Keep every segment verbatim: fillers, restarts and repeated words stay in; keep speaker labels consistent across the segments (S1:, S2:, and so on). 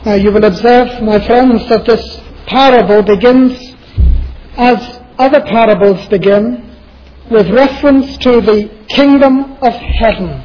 S1: Now you will observe, my friends, that this parable begins as other parables begin, with reference to the kingdom of heaven.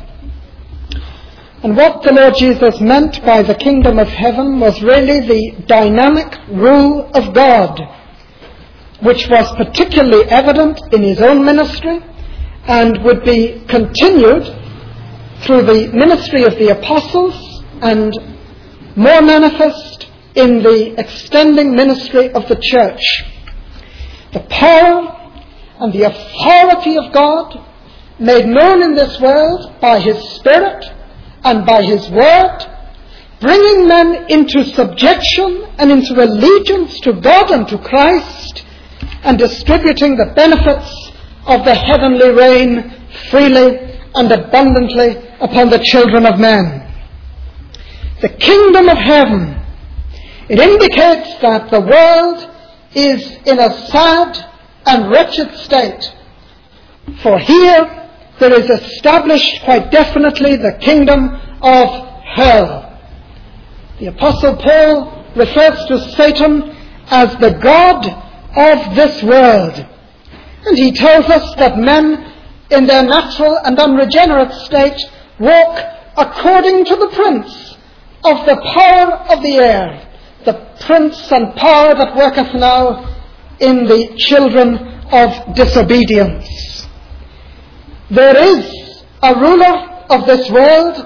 S1: And what the Lord Jesus meant by the kingdom of heaven was really the dynamic rule of God, which was particularly evident in his own ministry and would be continued through the ministry of the apostles and more manifest in the extending ministry of the church. The power and the authority of God made known in this world by his Spirit and by his word, bringing men into subjection and into allegiance to God and to Christ, and distributing the benefits of the heavenly reign freely and abundantly upon the children of men. The kingdom of heaven, it indicates that the world is in a sad and wretched state. For here there is established quite definitely the kingdom of hell. The Apostle Paul refers to Satan as the god of this world. And he tells us that men in their natural and unregenerate state walk according to the prince of the power of the air, the prince and power that worketh now in the children of disobedience. There is a ruler of this world.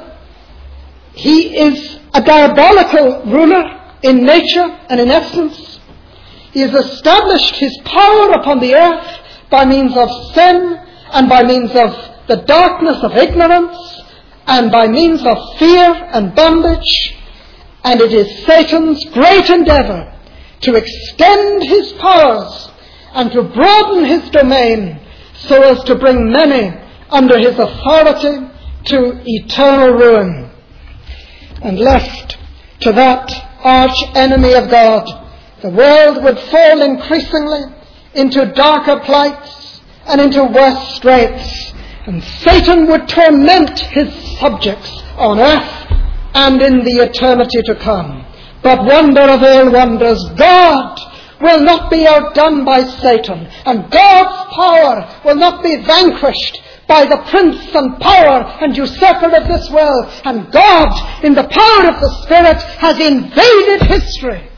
S1: He is a diabolical ruler in nature and in essence. He has established his power upon the earth by means of sin and by means of the darkness of ignorance and by means of fear and bondage. And it is Satan's great endeavour to extend his powers and to broaden his domain so as to bring many under his authority to eternal ruin. And left to that arch enemy of God, the world would fall increasingly into darker plights and into worse straits, and Satan would torment his subjects on earth and in the eternity to come. But wonder of all wonders, God will not be outdone by Satan, and God's power will not be vanquished by the prince and power and usurper of this world. And God, in the power of the Spirit, has invaded history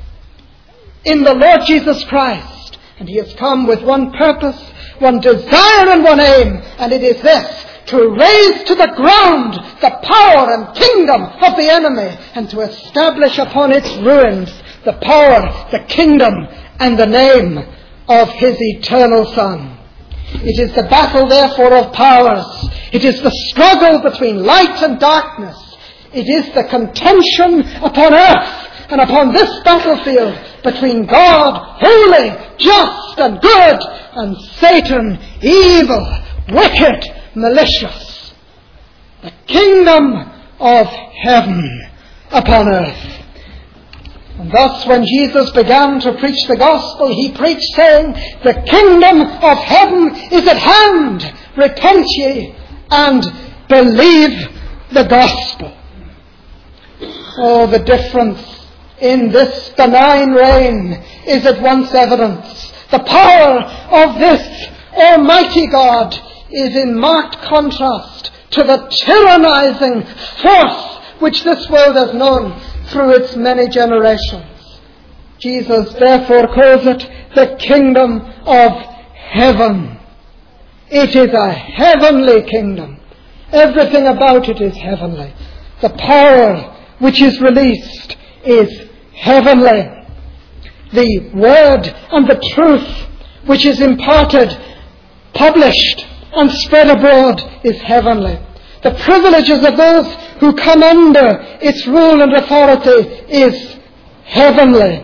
S1: in the Lord Jesus Christ. And he has come with one purpose, one desire and one aim, and it is this: to raze to the ground the power and kingdom of the enemy, and to establish upon its ruins the power, the kingdom, and the name of his eternal Son. It is the battle, therefore, of powers. It is the struggle between light and darkness. It is the contention upon earth and upon this battlefield between God, holy, just, and good, and Satan, evil, wicked, malicious. The kingdom of heaven upon earth. And thus when Jesus began to preach the gospel, he preached saying, the kingdom of heaven is at hand. Repent ye and believe the gospel. Oh, the difference in this benign reign is at once evident. The power of this Almighty God is in marked contrast to the tyrannizing force which this world has known through its many generations. Jesus therefore calls it the kingdom of heaven. It is a heavenly kingdom. Everything about it is heavenly. The power which is released is heavenly. The word and the truth which is imparted, published, and spread abroad is heavenly. The privileges of those who come under its rule and authority is heavenly.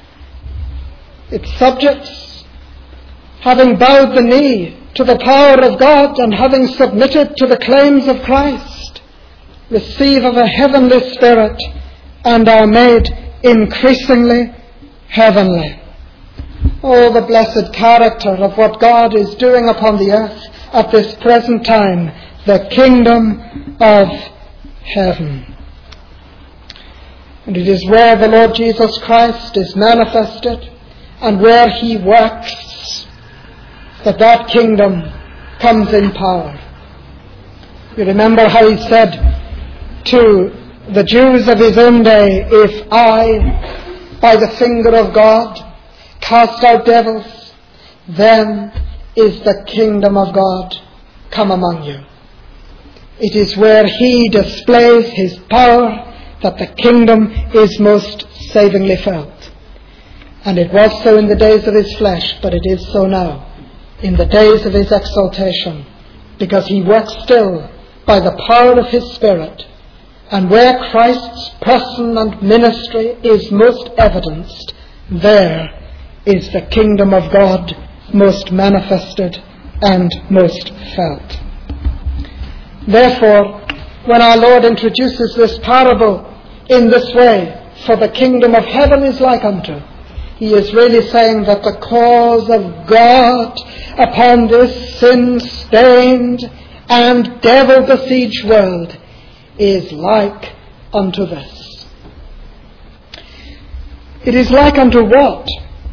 S1: Its subjects, having bowed the knee to the power of God and having submitted to the claims of Christ, receive of a heavenly spirit and are made increasingly heavenly. Oh, the blessed character of what God is doing upon the earth at this present time, the kingdom of heaven. And it is where the Lord Jesus Christ is manifested and where he works that that kingdom comes in power. You remember how he said to the Jews of his own day, "If I, by the finger of God, cast out devils, then is the kingdom of God come among you." It is where he displays his power that the kingdom is most savingly felt. And it was so in the days of his flesh, but it is so now in the days of his exaltation, because he works still by the power of his Spirit. And where Christ's person and ministry is most evidenced, there is the kingdom of God most manifested and most felt. Therefore, when our Lord introduces this parable in this way, "For the kingdom of heaven is like unto," he is really saying that the cause of God upon this sin-stained and devil-besieged world is like unto this. It is like unto what?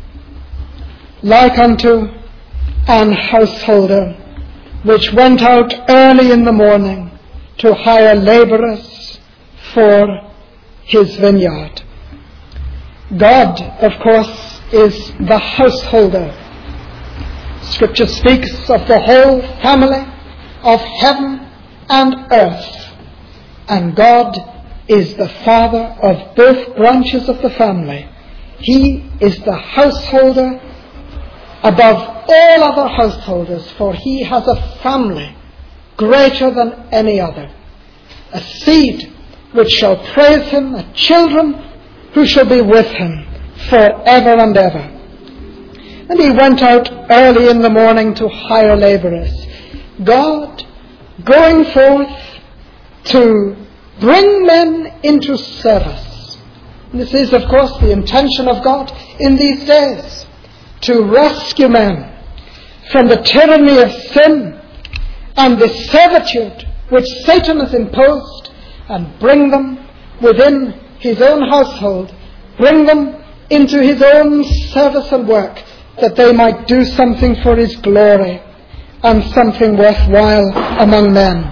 S1: Like unto an householder which went out early in the morning to hire labourers for his vineyard. God, of course, is the householder. Scripture speaks of the whole family of heaven and earth, and God is the father of both branches of the family. He is the householder above all other householders, for he has a family greater than any other, a seed which shall praise him, a children who shall be with him forever and ever. And he went out early in the morning to hire labourers. God going forth to bring men into service. And this is, of course, the intention of God in these days, to rescue men from the tyranny of sin and the servitude which Satan has imposed, and bring them within his own household, bring them into his own service and work, that they might do something for his glory and something worthwhile among men.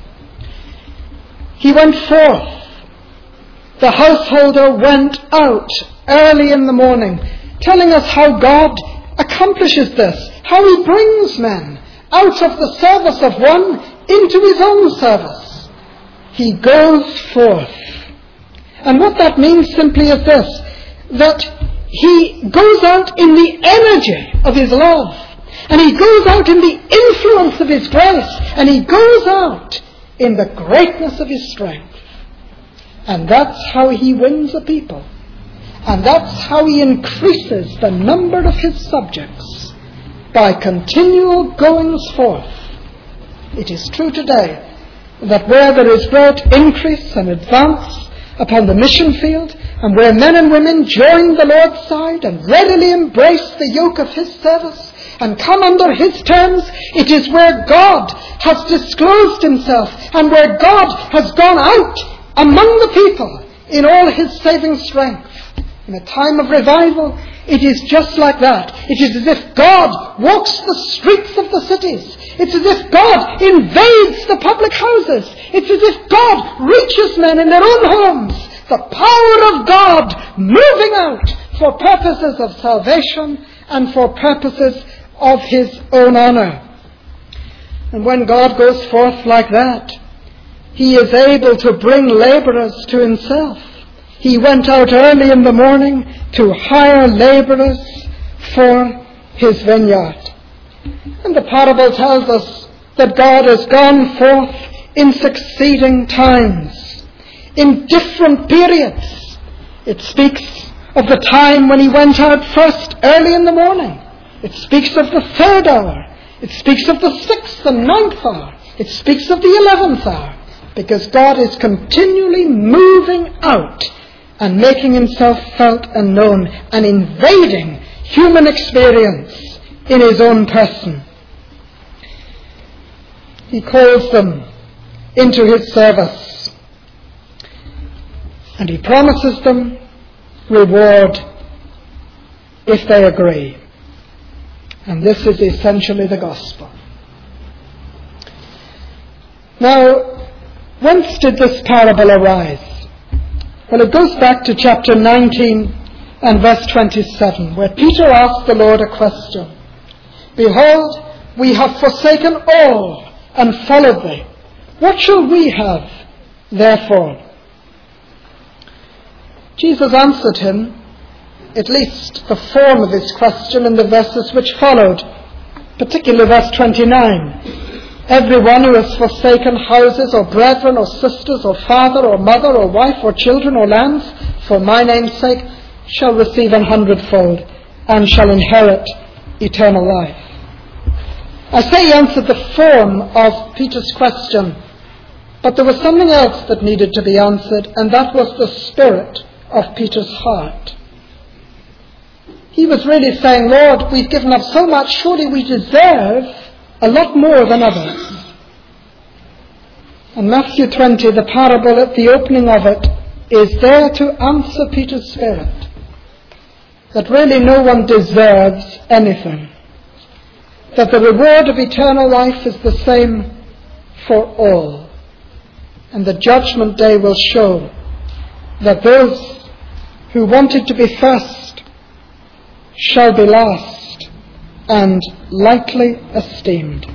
S1: He went forth. The householder went out early in the morning, telling us how God accomplishes this, how he brings men out of the service of one into his own service. He goes forth. And what that means simply is this, that he goes out in the energy of his love, and he goes out in the influence of his grace, and he goes out in the greatness of his strength. And that's how he wins a people. And that's how he increases the number of his subjects, by continual goings forth. It is true today that where there is great increase and advance upon the mission field, and where men and women join the Lord's side and readily embrace the yoke of his service and come under his terms, it is where God has disclosed himself, and where God has gone out among the people in all his saving strength. In a time of revival, it is just like that. It is as if God walks the streets of the cities. It's as if God invades the public houses. It's as if God reaches men in their own homes. The power of God moving out for purposes of salvation and for purposes of his own honour. And when God goes forth like that, he is able to bring labourers to himself. He went out early in the morning to hire labourers for his vineyard. And the parable tells us that God has gone forth in succeeding times, in different periods. It speaks of the time when he went out first early in the morning. It speaks of the third hour. It speaks of the sixth and ninth hour. It speaks of the eleventh hour. Because God is continually moving out and making himself felt and known, and invading human experience in his own person. He calls them into his service. And he promises them reward if they agree. And this is essentially the gospel. Now, whence did this parable arise? Well, it goes back to chapter nineteen and verse twenty-seven, where Peter asked the Lord a question. Behold, we have forsaken all and followed thee. What shall we have, therefore? Jesus answered him, at least the form of his question, in the verses which followed, particularly verse twenty-nine. Everyone who has forsaken houses or brethren or sisters or father or mother or wife or children or lands for my name's sake shall receive an hundredfold and shall inherit eternal life. I say he answered the form of Peter's question, but there was something else that needed to be answered, and that was the spirit of Peter's heart. He was really saying, Lord, we've given up so much, surely we deserve a lot more than others. And Matthew twenty, the parable at the opening of it, is there to answer Peter's spirit, that really no one deserves anything, that the reward of eternal life is the same for all, and the judgment day will show that those who wanted to be first shall be last and lightly esteemed.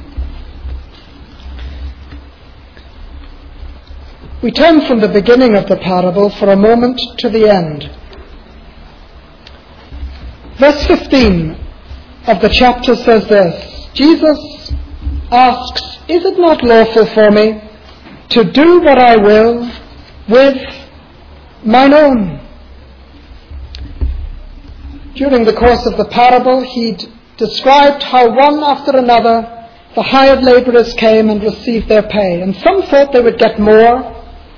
S1: We turn from the beginning of the parable for a moment to the end. Verse fifteen of the chapter says this: Jesus asks, is it not lawful for me to do what I will with mine own? During the course of the parable, he described how one after another the hired labourers came and received their pay. And some thought they would get more,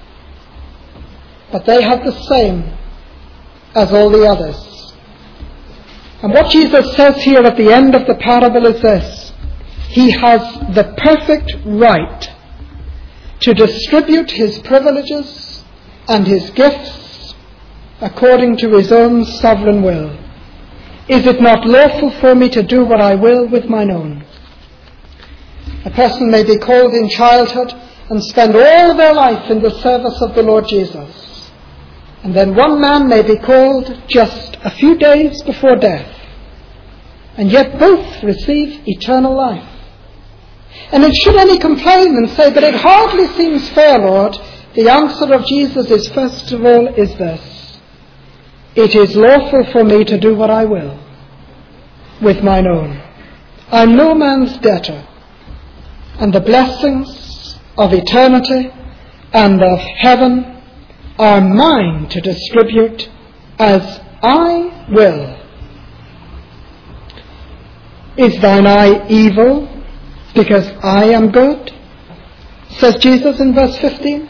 S1: but they had the same as all the others. And what Jesus says here at the end of the parable is this: he has the perfect right to distribute his privileges and his gifts according to his own sovereign will. Is it not lawful for me to do what I will with mine own? A person may be called in childhood and spend all their life in the service of the Lord Jesus. And then one man may be called just a few days before death. And yet both receive eternal life. And if should any complain and say, but it hardly seems fair, Lord, the answer of Jesus is, first of all, is this: it is lawful for me to do what I will with mine own. I'm no man's debtor, and the blessings of eternity and of heaven are mine to distribute as I will. Is thine eye evil because I am good? Says Jesus in verse fifteen.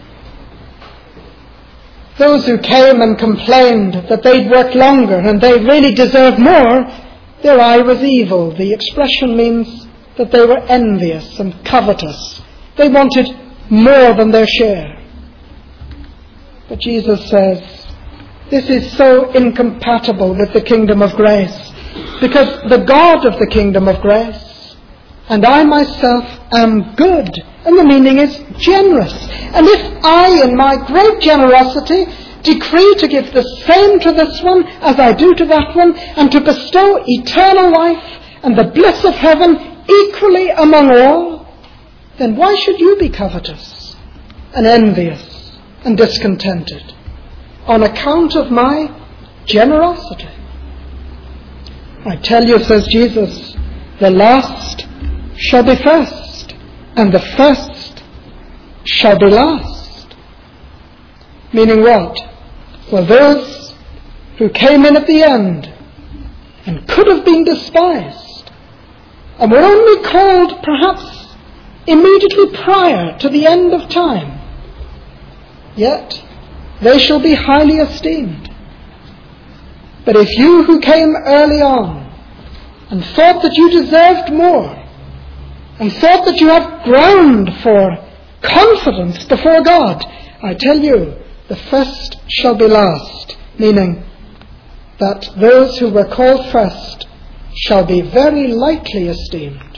S1: Those who came and complained that they'd worked longer and they really deserved more, their eye was evil. The expression means that they were envious and covetous. They wanted more than their share. But Jesus says, this is so incompatible with the kingdom of grace, because the God of the kingdom of grace, and I myself am good. And the meaning is generous. And if I, in my great generosity, decree to give the same to this one as I do to that one, and to bestow eternal life and the bliss of heaven equally among all, then why should you be covetous and envious and discontented on account of my generosity? I tell you, says Jesus, the last shall be first, and the first shall be last. Meaning what? Well, those who came in at the end and could have been despised and were only called perhaps immediately prior to the end of time, yet they shall be highly esteemed. But if you who came early on and thought that you deserved more, and thought that you had ground for confidence before God, I tell you, the first shall be last, meaning that those who were called first shall be very lightly esteemed.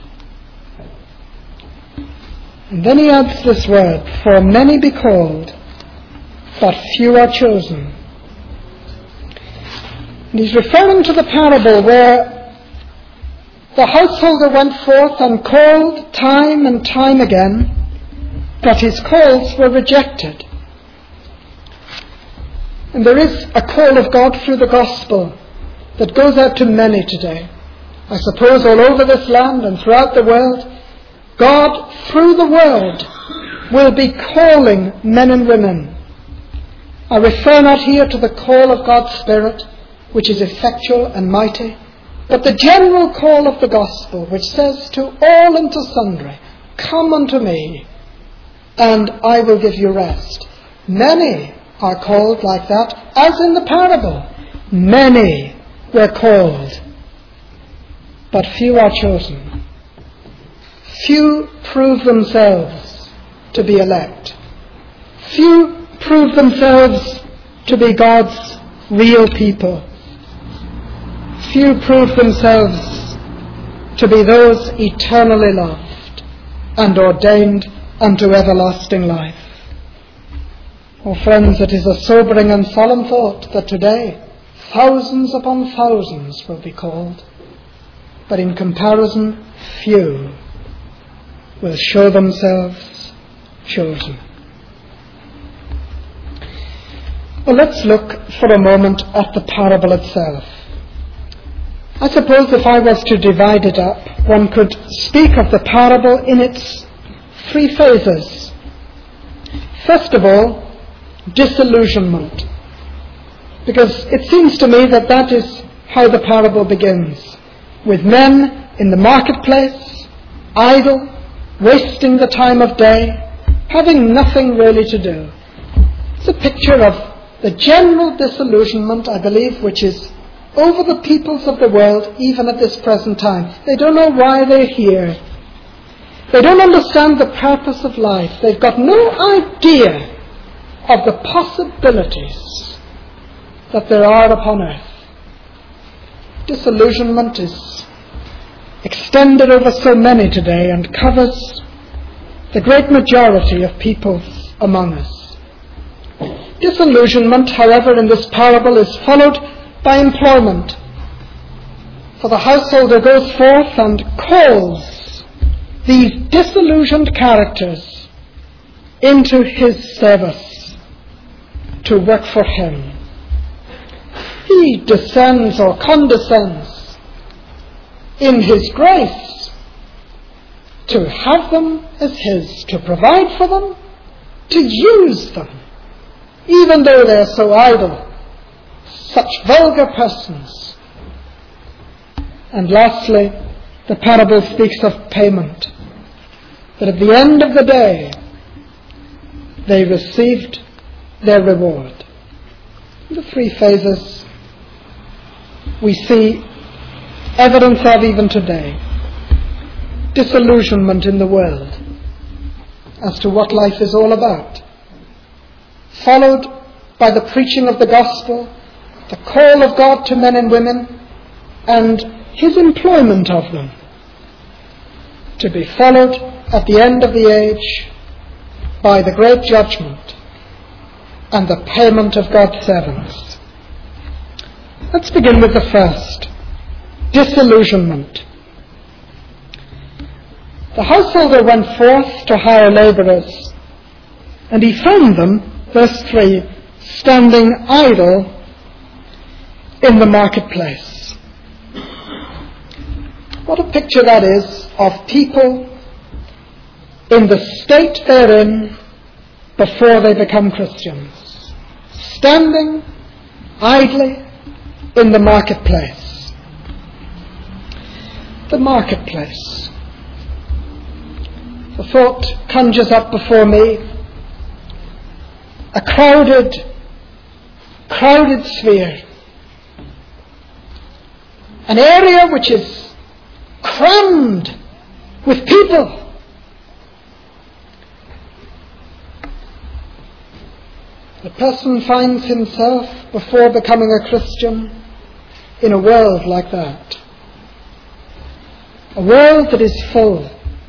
S1: And then he adds this word, for many be called, but few are chosen. And he's referring to the parable where the householder went forth and called time and time again, but his calls were rejected. And there is a call of God through the gospel that goes out to many today. I suppose all over this land and throughout the world, God, through the word, will be calling men and women. I refer not here to the call of God's Spirit, which is effectual and mighty, but the general call of the gospel, which says to all and to sundry, come unto me, and I will give you rest. Many are called like that, as in the parable. Many were called, but few are chosen. Few prove themselves to be elect. Few prove themselves to be God's real people. Few prove themselves to be those eternally loved and ordained unto everlasting life. Oh friends, it is a sobering and solemn thought that today thousands upon thousands will be called, but in comparison few will show themselves chosen. Well, let's look for a moment at the parable itself. I suppose if I was to divide it up, one could speak of the parable in its three phases. First of all, disillusionment. Because it seems to me that that is how the parable begins. With men in the marketplace, idle, wasting the time of day, having nothing really to do. It's a picture of the general disillusionment, I believe, which is over the peoples of the world, even at this present time. They don't know why they're here. They don't understand the purpose of life. They've got no idea of the possibilities that there are upon earth. Disillusionment is extended over so many today and covers the great majority of peoples among us. Disillusionment, however, in this parable is followed by employment. For the householder goes forth and calls these disillusioned characters into his service to work for him. He descends or condescends in his grace to have them as his, to provide for them, to use them, even though they are so idle, such vulgar persons. And lastly, the parable speaks of payment, that at the end of the day they received their reward. In the three phases we see evidence of even today. Disillusionment in the world as to what life is all about, followed by the preaching of the gospel, the call of God to men and women, and his employment of them, to be followed at the end of the age by the great judgment and the payment of God's servants. Let's begin with the first, disillusionment. The householder went forth to hire labourers, and he found them, verse three, standing idle in the marketplace. What a picture that is of people in the state they're in before they become Christians. Standing idly in the marketplace. The marketplace. The thought conjures up before me a crowded, crowded sphere. An area which is crammed with people. The person finds himself, before becoming a Christian, in a world like that. A world that is full.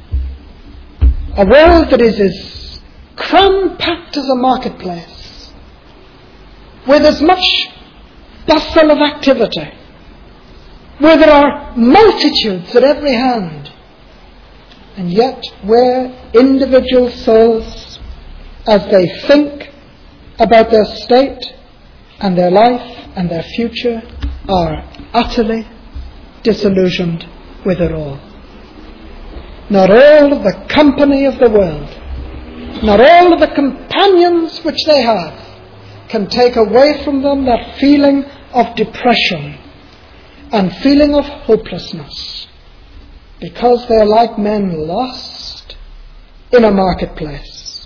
S1: A world that is as cram-packed as a marketplace, with as much bustle of activity, where there are multitudes at every hand, and yet where individual souls, as they think about their state and their life and their future, are utterly disillusioned with it all. Not all of the company of the world, not all of the companions which they have, can take away from them that feeling of depression and feeling of hopelessness, because they are like men lost in a marketplace.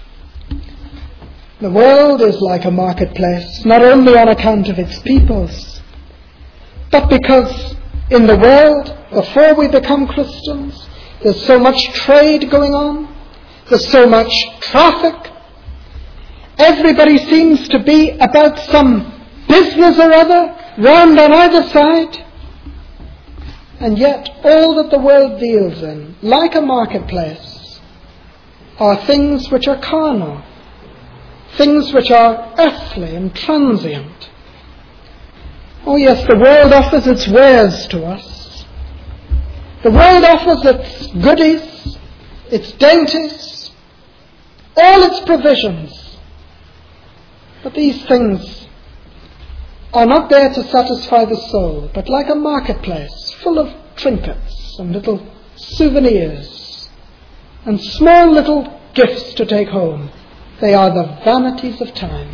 S1: The world is like a marketplace, not only on account of its peoples, but because in the world, before we become Christians, there's so much trade going on, there's so much traffic, everybody seems to be about some business or other, round on either side, and yet all that the world deals in, like a marketplace, are things which are carnal, things which are earthly and transient. Oh yes, the world offers its wares to us. The world offers its goodies, its dainties, all its provisions. But these things are not there to satisfy the soul, but like a marketplace full of trinkets and little souvenirs and small little gifts to take home. They are the vanities of time.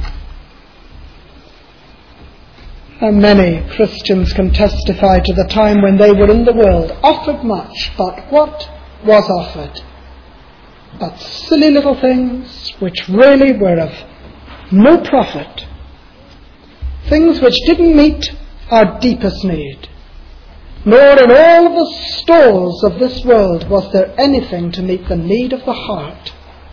S1: And many Christians can testify to the time when they were in the world, offered much, but what was offered? But silly little things which really were of no profit. Things which didn't meet our deepest need. Nor in all the stores of this world was there anything to meet the need of the heart.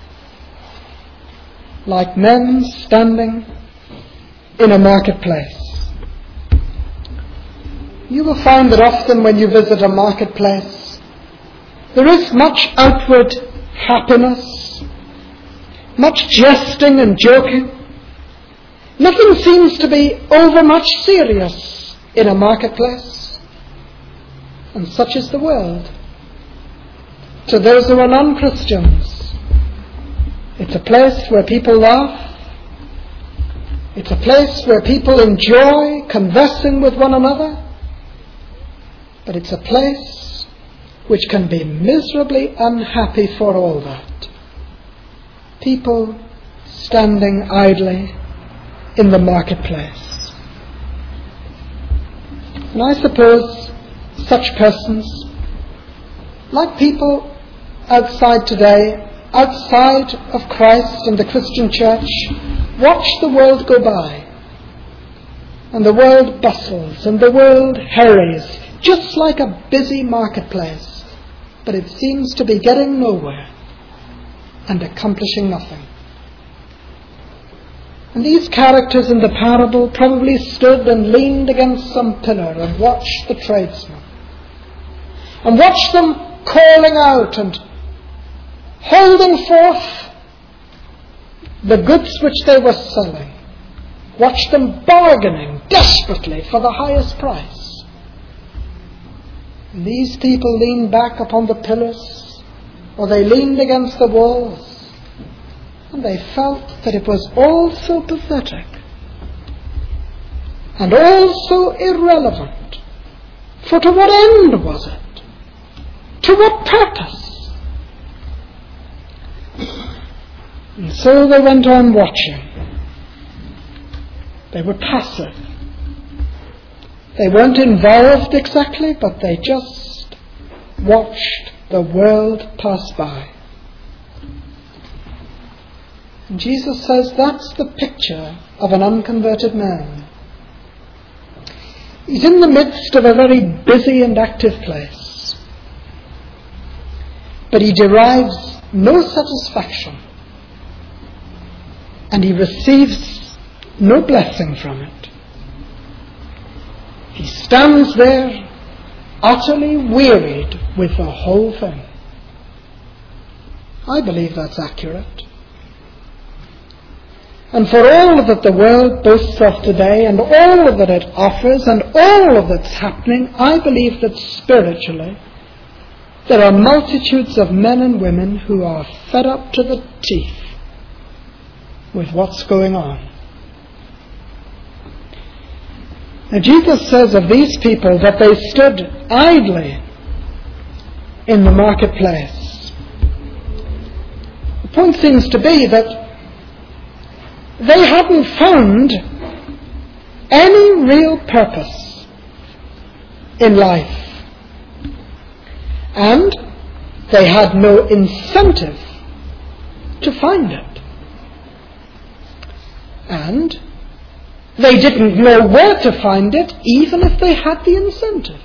S1: Like men standing in a marketplace. You will find that often when you visit a marketplace, there is much outward happiness, much jesting and joking. Nothing seems to be overmuch serious in a marketplace. And such is the world. To those who are non-Christians, it's a place where people laugh. It's a place where people enjoy conversing with one another. But it's a place which can be miserably unhappy for all that. People standing idly in the marketplace. And I suppose such persons, like people outside today, outside of Christ and the Christian church, watch the world go by. And the world bustles and the world hurries, just like a busy marketplace, but it seems to be getting nowhere and accomplishing nothing. And these characters in the parable probably stood and leaned against some pillar and watched the tradesmen, and watched them calling out and holding forth the goods which they were selling, watched them bargaining desperately for the highest price. And these people leaned back upon the pillars, or they leaned against the walls, and they felt that it was all so pathetic and all so irrelevant. For to what end was it? To what purpose? And so they went on watching. They were passive. They weren't involved exactly, but they just watched the world pass by. And Jesus says that's the picture of an unconverted man. He's in the midst of a very busy and active place, but he derives no satisfaction, and he receives no blessing from it. He stands there utterly wearied with the whole thing. I believe that's accurate. And for all that the world boasts of today, and all that it offers, and all that's happening, I believe that spiritually there are multitudes of men and women who are fed up to the teeth with what's going on. Now Jesus says of these people that they stood idly in the marketplace. The point seems to be that they hadn't found any real purpose in life. And they had no incentive to find it. And they didn't know where to find it, even if they had the incentive.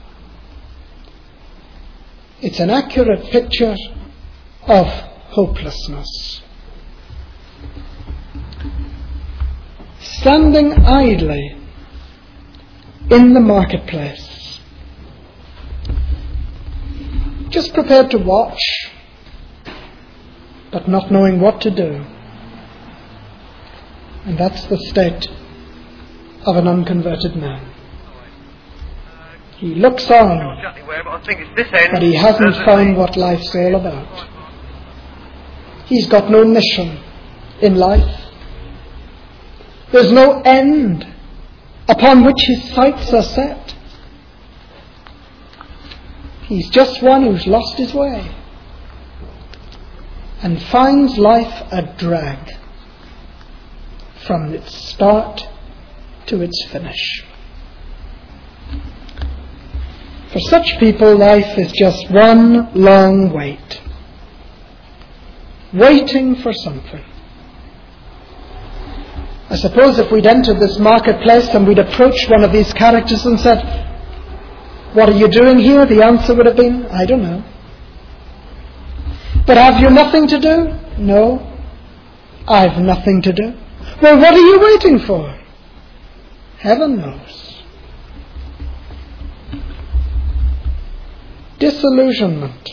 S1: It's an accurate picture of hopelessness. Standing idly in the marketplace, just prepared to watch, but not knowing what to do. And that's the state of an unconverted man. He looks on, but he hasn't found what life's all about. He's got no mission in life. There's no end upon which his sights are set. He's just one who's lost his way and finds life a drag from its start to its finish. For such people, life is just one long wait, waiting for something. I suppose if we'd entered this marketplace and we'd approached one of these characters and said, "What are you doing here?" the answer would have been, "I don't know." "But have you nothing to do?" "No, I've nothing to do." "Well, what are you waiting for?" "Heaven knows." Disillusionment.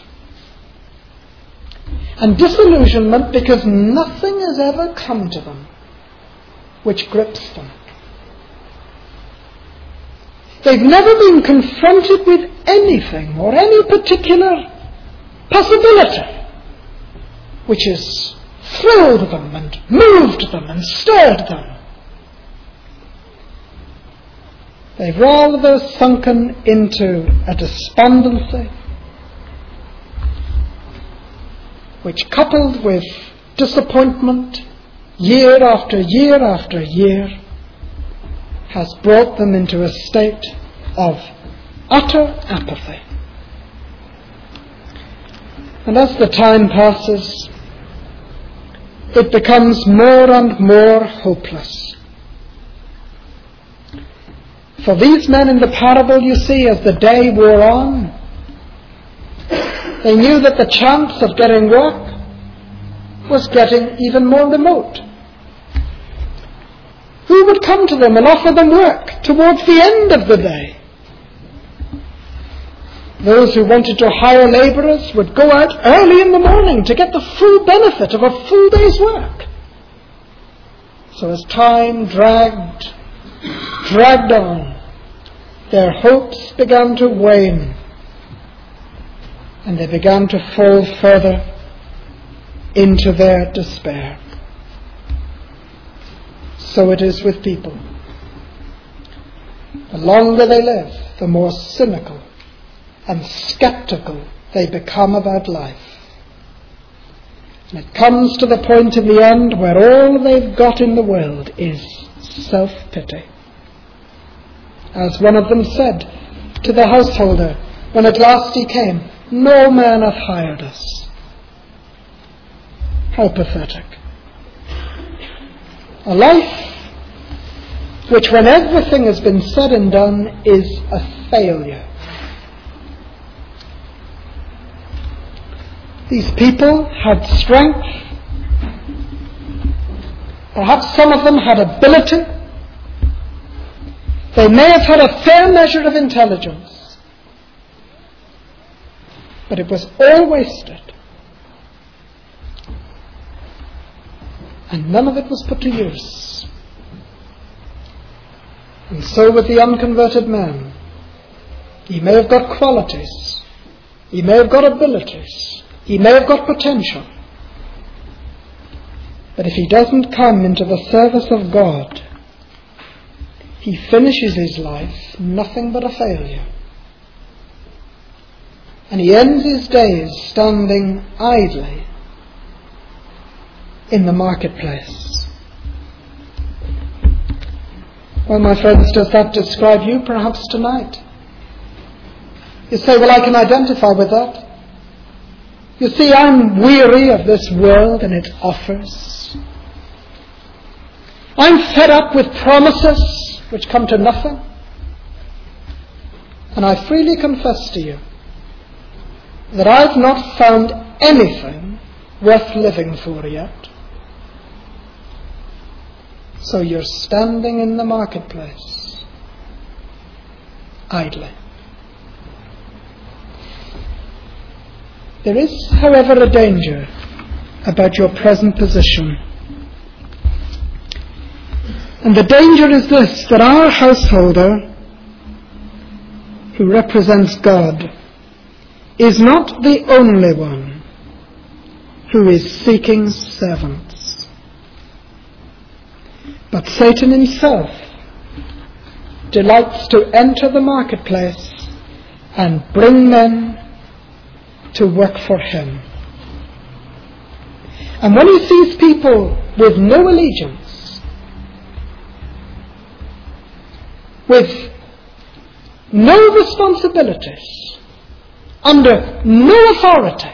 S1: And disillusionment because nothing has ever come to them which grips them. They've never been confronted with anything or any particular possibility which has thrilled them and moved them and stirred them. They've rather sunken into a despondency which, coupled with disappointment year after year after year, has brought them into a state of utter apathy. And as the time passes, it becomes more and more hopeless. For these men in the parable, you see, as the day wore on, they knew that the chance of getting work was getting even more remote. Who would come to them and offer them work towards the end of the day? Those who wanted to hire labourers would go out early in the morning to get the full benefit of a full day's work. So as time dragged, dragged on, their hopes began to wane, and they began to fall further into their despair. So it is with people. The longer they live, the more cynical and sceptical they become about life. And it comes to the point in the end where all they've got in the world is self-pity. As one of them said to the householder when at last he came, "No man hath hired us." How pathetic. A life which, when everything has been said and done, is a failure. These people had strength, Perhaps some of them had ability. They may have had a fair measure of intelligence. But it was all wasted. And none of it was put to use. And so with the unconverted man. He may have got qualities. He may have got abilities. He may have got potential. But if he doesn't come into the service of God, he finishes his life nothing but a failure. And he ends his days standing idly in the marketplace. Well, my friends, does that describe you perhaps tonight? You say, well, I can identify with that. You see, I'm weary of this world and its offers. I'm fed up with promises which come to nothing. And I freely confess to you that I've not found anything worth living for yet. So you're standing in the marketplace, idly. There is, however, a danger about your present position. And the danger is this, that our householder, who represents God, is not the only one who is seeking servants. But Satan himself delights to enter the marketplace and bring men to work for him. And when he sees people with no allegiance, with no responsibilities, under no authority,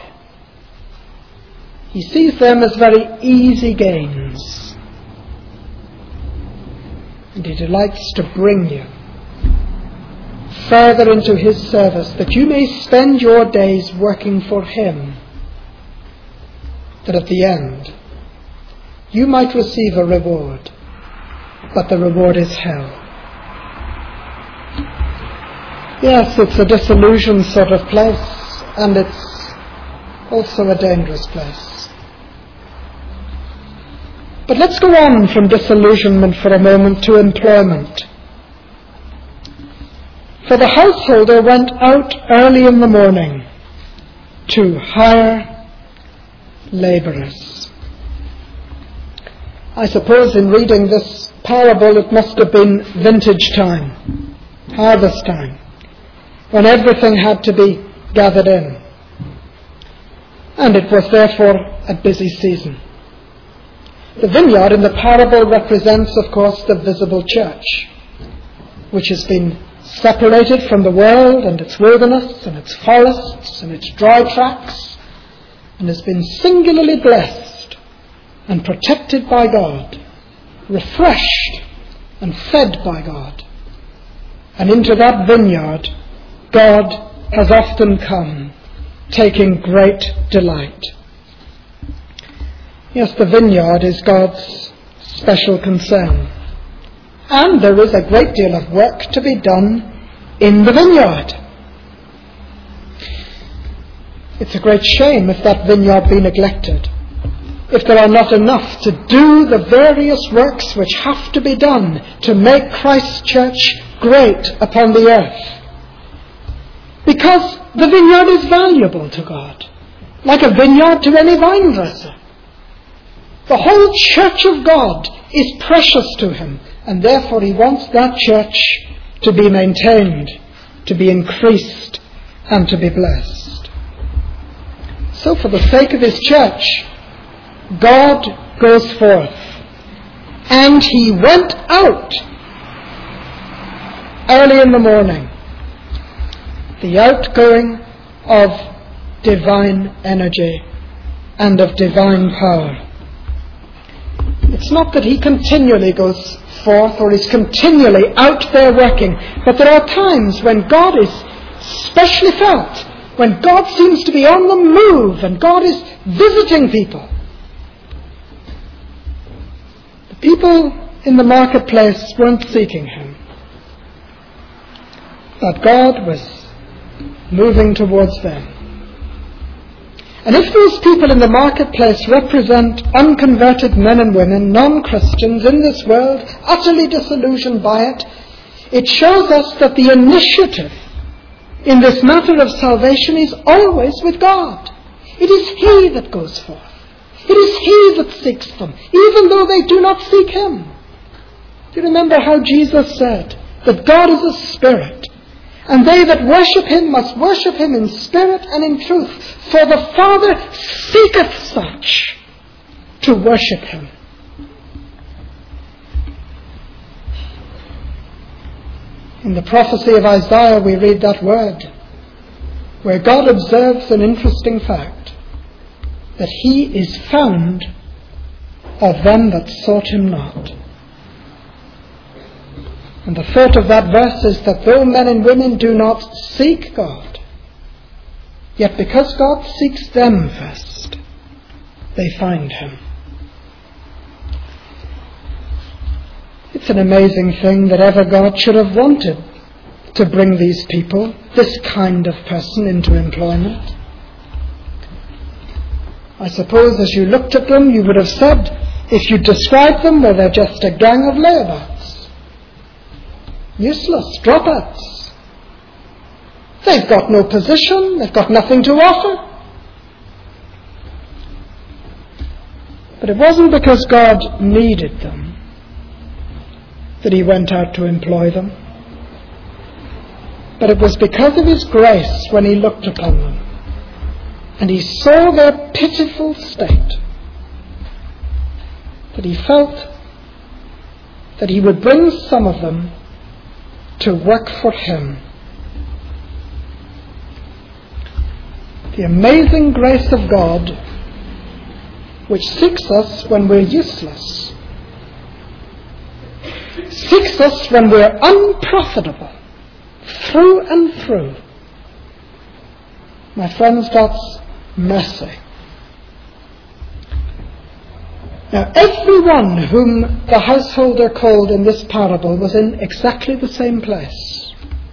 S1: he sees them as very easy gains. And he delights to bring you further into his service, that you may spend your days working for him, that at the end you might receive a reward, but the reward is hell. Yes, it's a disillusioned sort of place, and it's also a dangerous place. But let's go on from disillusionment for a moment to employment. For the householder went out early in the morning to hire labourers. I suppose in reading this parable it must have been vintage time, harvest time, when everything had to be gathered in. And it was therefore a busy season. The vineyard in the parable represents, of course, the visible church, which has been separated from the world and its wilderness and its forests and its dry tracts, and has been singularly blessed and protected by God, refreshed and fed by God. And into that vineyard God has often come, taking great delight. Yes, the vineyard is God's special concern. And there is a great deal of work to be done in the vineyard. It's a great shame if that vineyard be neglected, if there are not enough to do the various works which have to be done to make Christ's church great upon the earth. Because the vineyard is valuable to God, like a vineyard to any vine dresser. The whole church of God is precious to him, and therefore he wants that church to be maintained, to be increased, and to be blessed. So for the sake of his church, God goes forth, and he went out early in the morning. The outgoing of divine energy and of divine power. It's not that he continually goes forth or is continually out there working, but there are times when God is specially felt, when God seems to be on the move and God is visiting people. The People in the marketplace weren't seeking him, but God was moving towards them. And if those people in the marketplace represent unconverted men and women, non-Christians in this world, utterly disillusioned by it, it shows us that the initiative in this matter of salvation is always with God. It is He that goes forth. It is He that seeks them, even though they do not seek Him. Do you remember how Jesus said that God is a spirit, and they that worship Him must worship Him in spirit and in truth, for the Father seeketh such to worship Him. In the prophecy of Isaiah we read that word, where God observes an interesting fact, that He is found of them that sought Him not. And the thought of that verse is that though men and women do not seek God, yet because God seeks them first, they find Him. It's an amazing thing that ever God should have wanted to bring these people, this kind of person, into employment. I suppose as you looked at them, you would have said, if you described them, well, they're just a gang of layabouts. Useless, dropouts. They've got no position, they've got nothing to offer. But it wasn't because God needed them that He went out to employ them, but it was because of His grace when He looked upon them and He saw their pitiful state that He felt that He would bring some of them to work for Him. The amazing grace of God, which seeks us when we're useless, seeks us when we're unprofitable, through and through. My friends, that's mercy. Now, everyone whom the householder called in this parable was in exactly the same place.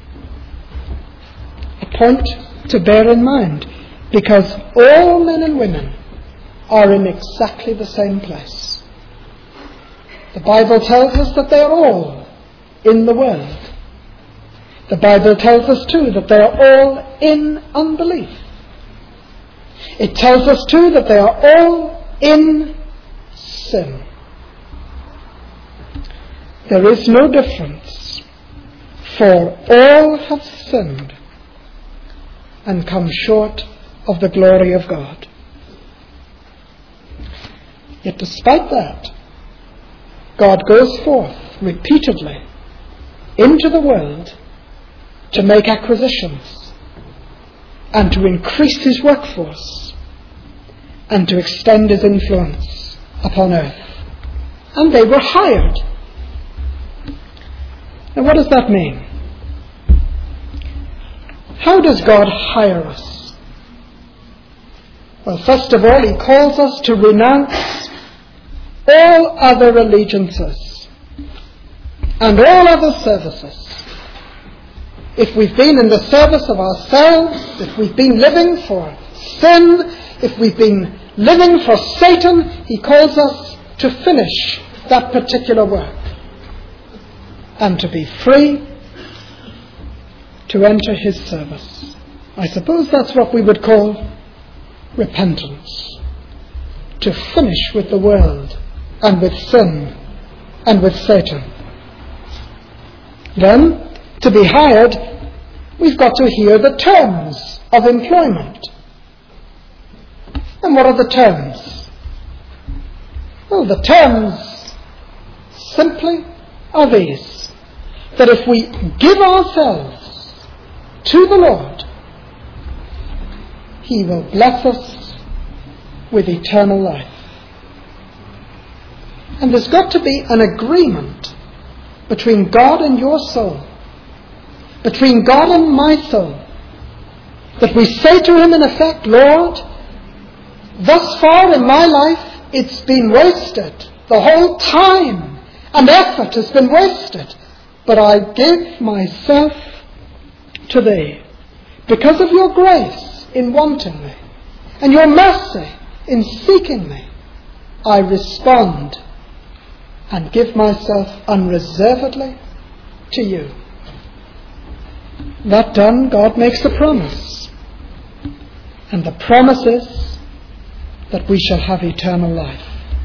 S1: A point to bear in mind, because all men and women are in exactly the same place. The Bible tells us that they are all in the world. The Bible tells us too that they are all in unbelief. It tells us too that they are all in sin. There is no difference, for all have sinned and come short of the glory of God. Yet despite that, God goes forth repeatedly into the world to make acquisitions and to increase His workforce and to extend His influence upon earth. And they were hired. Now, what does that mean? How does God hire us? Well, first of all, He calls us to renounce all other allegiances and all other services. If we've been in the service of ourselves, if we've been living for sin, if we've been living for Satan, He calls us to finish that particular work and to be free to enter His service. I suppose that's what we would call repentance. To finish with the world and with sin and with Satan. Then, to be hired, we've got to hear the terms of employment. And what are the terms? Well, the terms simply are these: that if we give ourselves to the Lord, He will bless us with eternal life. And there's got to be an agreement between God and your soul, between God and my soul, that we say to Him in effect, Lord, thus far in my life it's been wasted The whole time and effort has been wasted. But I give myself to thee because of your grace in wanting me and your mercy in seeking me. I respond and give myself unreservedly to you. That done, God makes a promise. And the promise is that we shall have eternal life.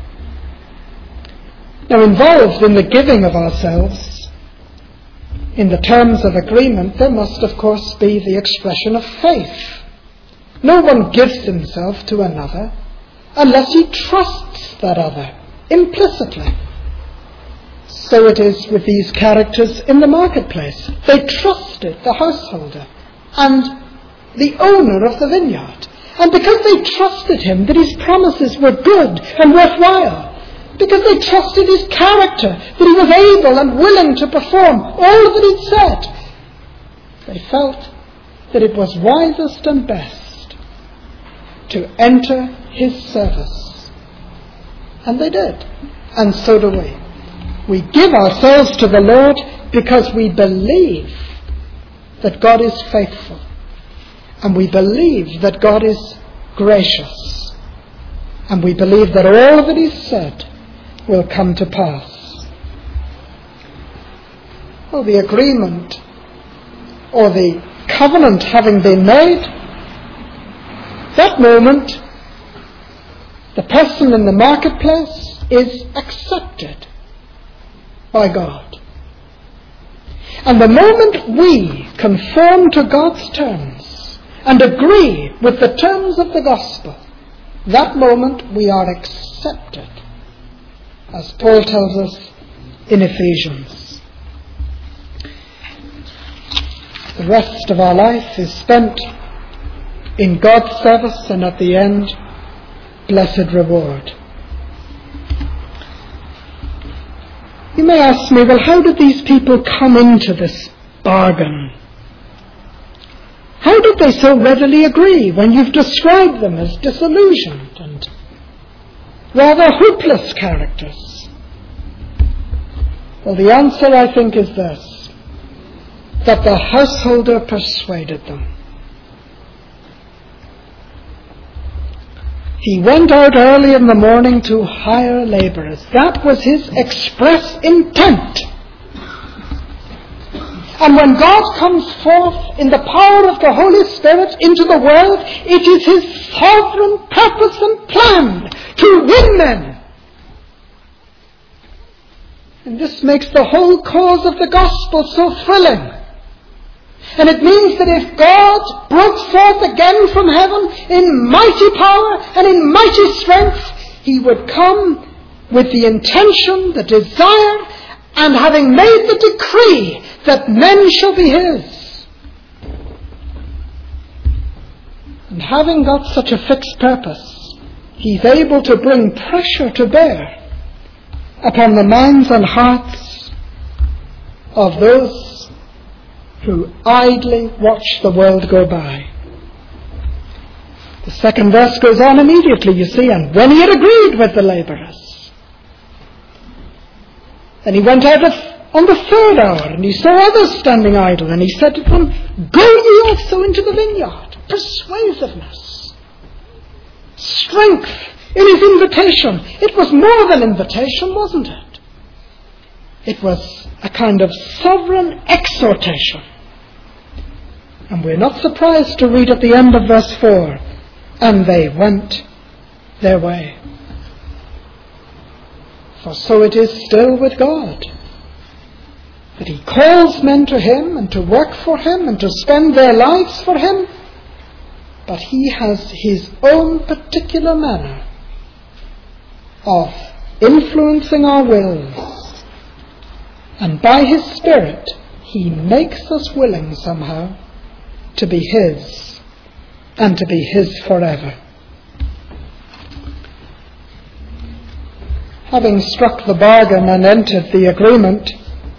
S1: Now, involved in the giving of ourselves, in the terms of agreement, there must, of course, be the expression of faith. No one gives himself to another unless he trusts that other implicitly. So it is with these characters in the marketplace. They trusted the householder and the owner of the vineyard. And because they trusted him that his promises were good and worthwhile, because they trusted his character, that he was able and willing to perform all that he'd said, they felt that it was wisest and best to enter his service. And they did. And so do we. We give ourselves to the Lord because we believe that God is faithful. And we believe that God is gracious. And we believe that all that is said will come to pass. Well, the agreement or the covenant having been made, that moment the person in the marketplace is accepted by God. And the moment we conform to God's terms and agree with the terms of the gospel, that moment we are accepted, as Paul tells us in Ephesians. The rest of our life is spent in God's service, and at the end, blessed reward. You may ask me, well, how did these people come into this bargain? How did they so readily agree when you've described them as disillusioned and rather hopeless characters? Well, the answer, I think, is this: that the householder persuaded them. He went out early in the morning to hire labourers. That was his express intent. And when God comes forth in the power of the Holy Spirit into the world, it is his sovereign purpose and plan to win men. And this makes the whole cause of the gospel so thrilling. And it means that if God broke forth again from heaven in mighty power and in mighty strength, he would come with the intention, the desire, and having made the decree that men shall be his. And having got such a fixed purpose, he's able to bring pressure to bear upon the minds and hearts of those who idly watch the world go by. The second verse goes on immediately, you see, and when he had agreed with the labourers, then he went out of, on the third hour, and he saw others standing idle, and he said to them, go ye also into the vineyard. Persuasiveness, strength in his invitation. It was more than invitation, wasn't it? It was a kind of sovereign exhortation. And we're not surprised to read at the end of verse four, and they went their way. For so it is still with God, that he calls men to him and to work for him and to spend their lives for him, but he has his own particular manner of influencing our wills. And by his Spirit, he makes us willing somehow to be his and to be his forever. Having struck the bargain and entered the agreement,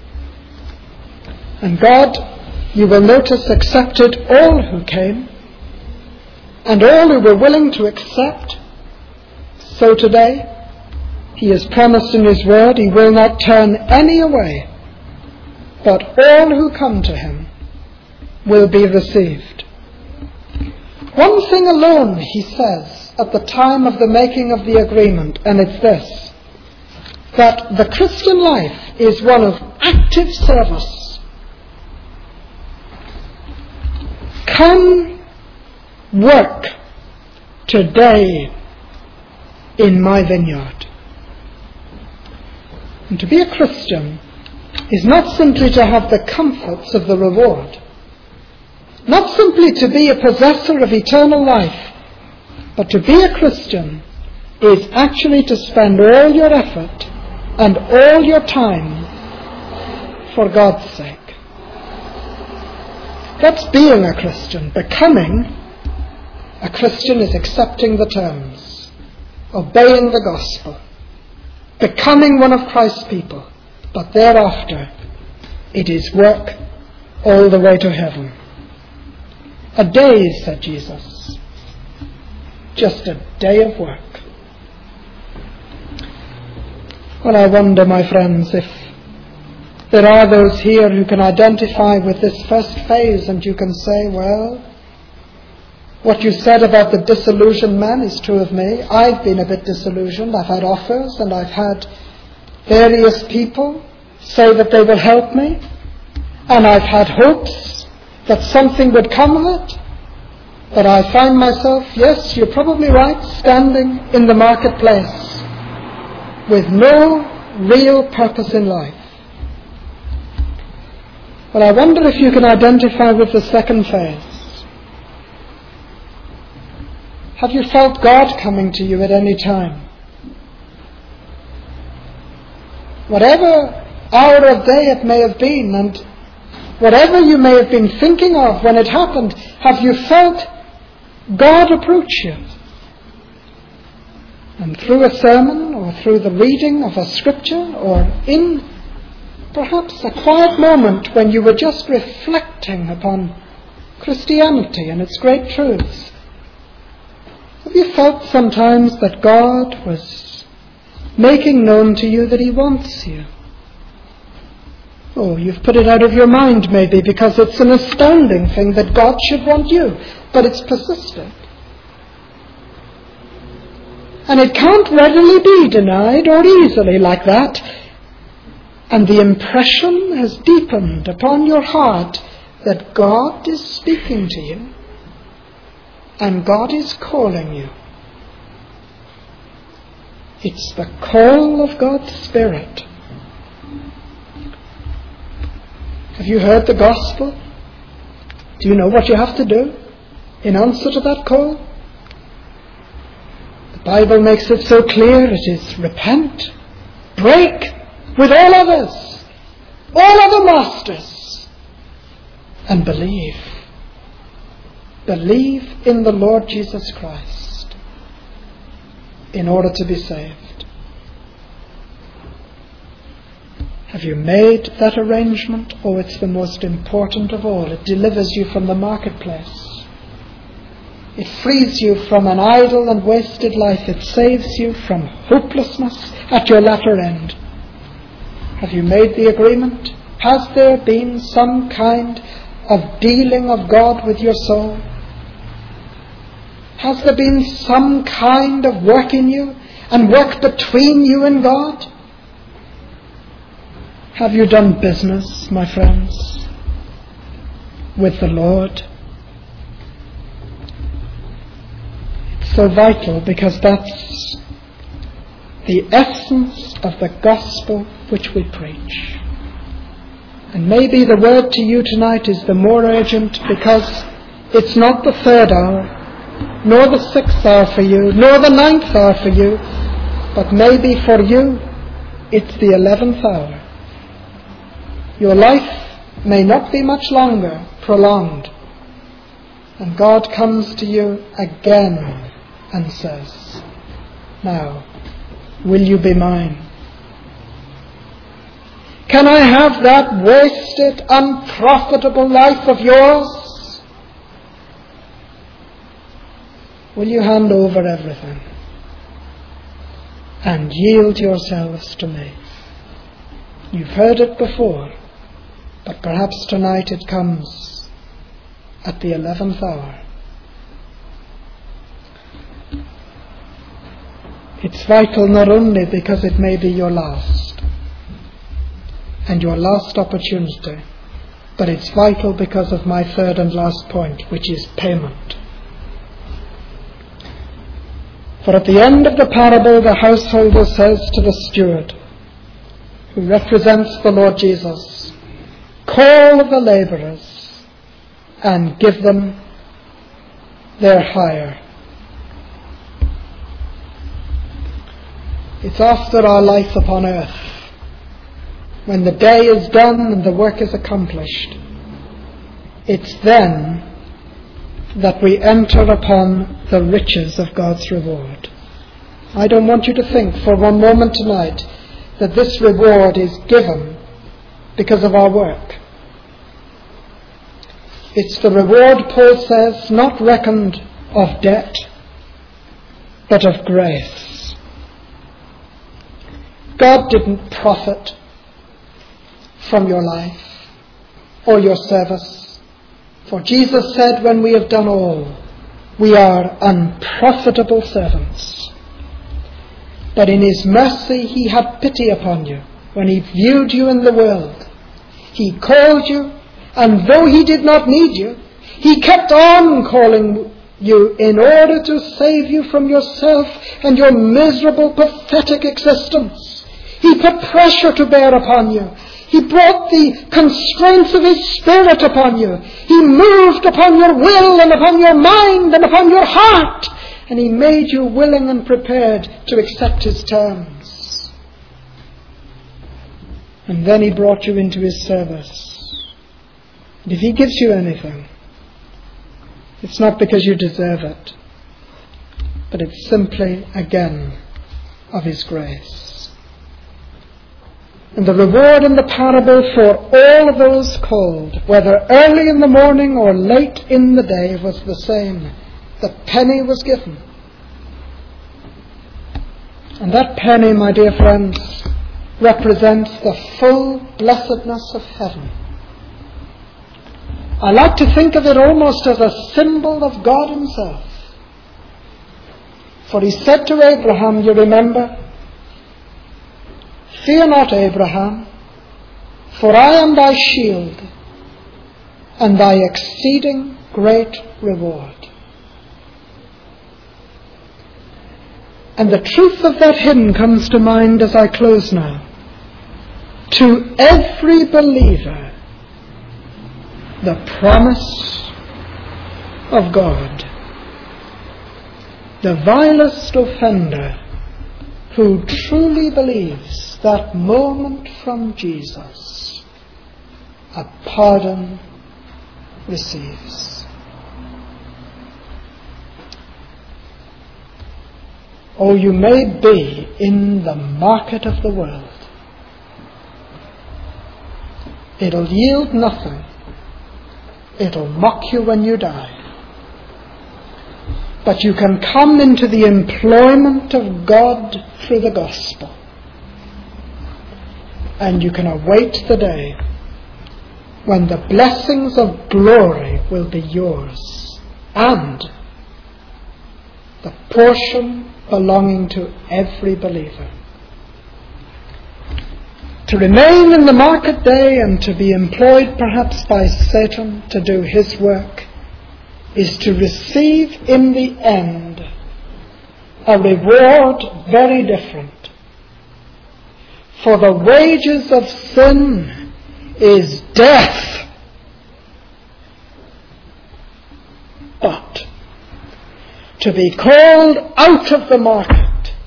S1: and God, you will notice, accepted all who came, and all who were willing to accept. So today, He has promised in His word He will not turn any away, but all who come to Him will be received. One thing alone He says at the time of the making of the agreement, and it's this, that the Christian life is one of active service. Come work today in my vineyard. And to be a Christian is not simply to have the comforts of the reward, not simply to be a possessor of eternal life, but to be a Christian is actually to spend all your effort and all your time for God's sake. That's being a Christian. Becoming a Christian is accepting the terms, obeying the gospel, becoming one of Christ's people, but thereafter it is work all the way to heaven. A day, said Jesus, just a day of work. Well, I wonder, my friends, if there are those here who can identify with this first phase, and you can say, well, what you said about the disillusioned man is true of me. I've been a bit disillusioned. I've had offers, and I've had various people say that they will help me, and I've had hopes that something would come of it. But I find myself, yes, you're probably right, standing in the marketplace with no real purpose in life. Well, I wonder if you can identify with the second phase. Have you felt God coming to you at any time? Whatever hour of day it may have been, and whatever you may have been thinking of when it happened, have you felt God approach you? And through a sermon, or through the reading of a scripture, or in perhaps a quiet moment when you were just reflecting upon Christianity and its great truths, have you felt sometimes that God was making known to you that He wants you? Oh, you've put it out of your mind maybe, because it's an astounding thing that God should want you, but it's persistent. And it can't readily be denied or easily like that. And the impression has deepened upon your heart that God is speaking to you and God is calling you. It's the call of God's Spirit. Have you heard the gospel? Do you know what you have to do in answer to that call? The Bible makes it so clear. It is repent, break with all others, all other masters, and believe. Believe in the Lord Jesus Christ in order to be saved. Have you made that arrangement? Oh, it's the most important of all. It delivers you from the marketplace. It frees you from an idle and wasted life. It saves you from hopelessness at your latter end. Have you made the agreement? Has there been some kind of dealing of God with your soul? Has there been some kind of work in you and work between you and God? Have you done business, my friends, with the Lord? It's so vital, because that's the essence of the gospel which we preach. And maybe the word to you tonight is the more urgent because it's not the third hour, nor the sixth hour for you, nor the ninth hour for you, but maybe for you it's the eleventh hour. Your life may not be much longer prolonged, and God comes to you again and says, now, will you be mine? Can I have that wasted, unprofitable life of yours? Will you hand over everything? and yield yourselves to me. You've heard it before, but perhaps tonight it comes at the eleventh hour. It's vital not only because it may be your last and your last opportunity, but it's vital because of my third and last point, which is payment. For at the end of the parable, the householder says to the steward, who represents the Lord Jesus, call the labourers and give them their hire. It's after our life upon earth, when the day is done and the work is accomplished, it's then that we enter upon the riches of God's reward. I don't want you to think for one moment tonight that this reward is given because of our work. It's the reward, Paul says, not reckoned of debt, but of grace. God didn't profit from your life or your service. For Jesus said, when we have done all, we are unprofitable servants. But in his mercy he had pity upon you when he viewed you in the world. He called you, and though he did not need you, he kept on calling you in order to save you from yourself and your miserable, pathetic existence. He put pressure to bear upon you. He brought the constraints of his Spirit upon you. He moved upon your will and upon your mind and upon your heart. And he made you willing and prepared to accept his terms. And then he brought you into his service. And if he gives you anything, it's not because you deserve it, but it's simply, again, of his grace. And the reward in the parable for all of those called, whether early in the morning or late in the day, was the same. The penny was given. And that penny, my dear friends, represents the full blessedness of heaven. I like to think of it almost as a symbol of God himself. For he said to Abraham, you remember, fear not, Abraham, for I am thy shield and thy exceeding great reward. And the truth of that hymn comes to mind as I close now. To every believer, the promise of God. The vilest offender who truly believes that moment from Jesus, a pardon receives. Oh, you may be in the market of the world. It'll yield nothing. It'll mock you when you die. But you can come into the employment of God through the gospel. And you can await the day when the blessings of glory will be yours, and the portion belonging to every believer. To remain in the market day and to be employed perhaps by Satan to do his work is to receive in the end a reward very different. For the wages of sin is death. But to be called out of the market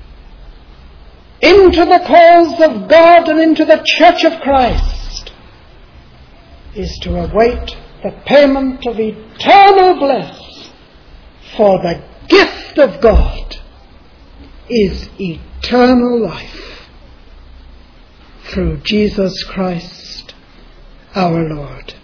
S1: into the cause of God and into the church of Christ is to await the payment of eternal bliss. For the gift of God is eternal life through Jesus Christ our Lord.